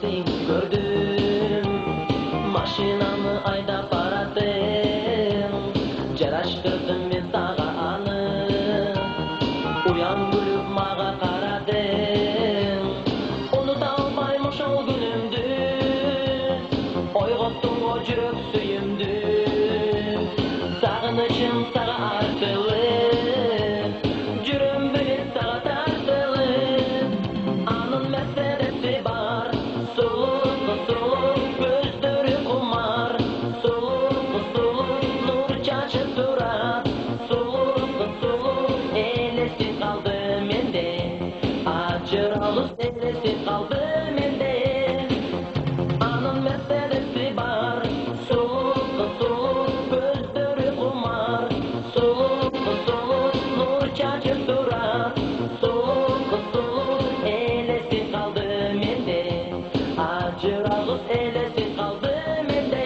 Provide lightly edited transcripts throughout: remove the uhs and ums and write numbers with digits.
сен көрдüm, машинаны айдап баратын, жараштырдым мен сага аны, уян күлүп мага карадың, унута албайм ошол күнүмдү, ойготтуң го жүрөк сүйүмдү, сагынычым сага артылып, жүрөм менен сага тартылып, анын мерседеси бар, сулуу көздөрү кумар, сулуу нур чачып турат, сулуу элестип калды менде, ажыралып элестип калды менде, анын мерседеси бар, сулуу көздөрү кумар, сулуу нур чачып турат, сулуу элестип калды менде, ажыралып элестип калды менде.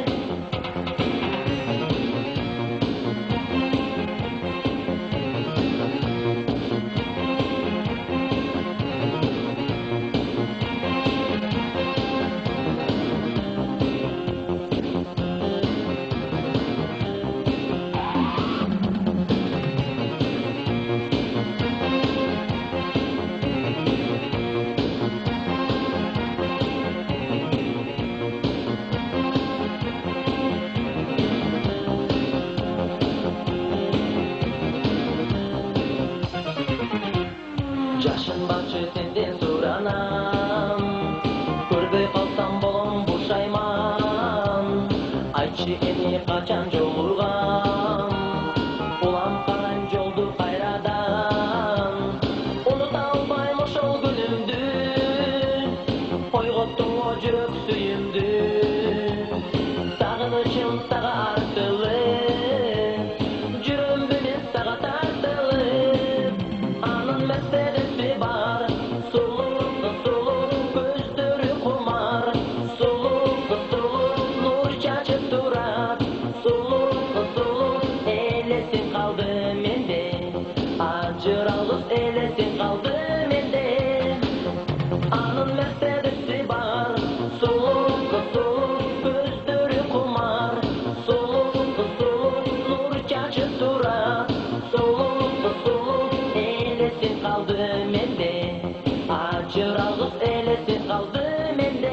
Жашын барчы сенден суранам, көрбөй калсам болом бушайман, айтчы эми качан жолугам, улам карайм жолду кайрадан, унута албайм ошол күнүмдү, ойготтуң го жүрөк сүйүмдү, сагынычым сага артылып, жүрөм менен сага тартылып, анын мерседеси бар, сулуу көздөрү кумар, сулуу нур чачып турат, сулуу элестип калды менде, ажыралып элестип калды менде, анын мерседеси бар, сулуу көздөрү кумар, сулуу нур чачып турат, сулуу элестип калды менде, ажыралып элестип калды менде.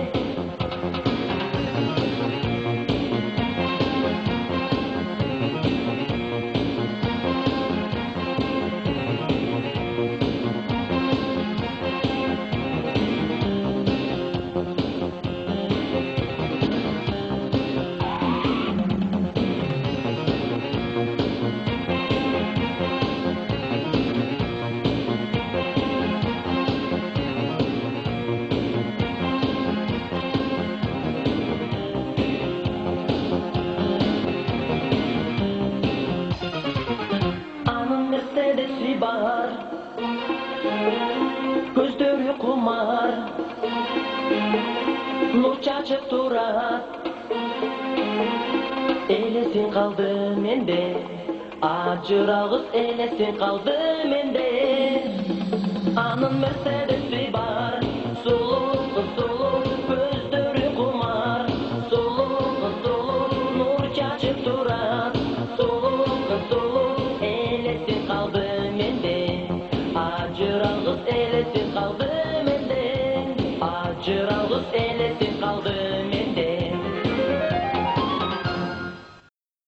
Анын мерседеси бар, көздөрү кумар, нур чачып турат, элестип калды менде, ажыралып элестип калды менде, анын мерседеси бар,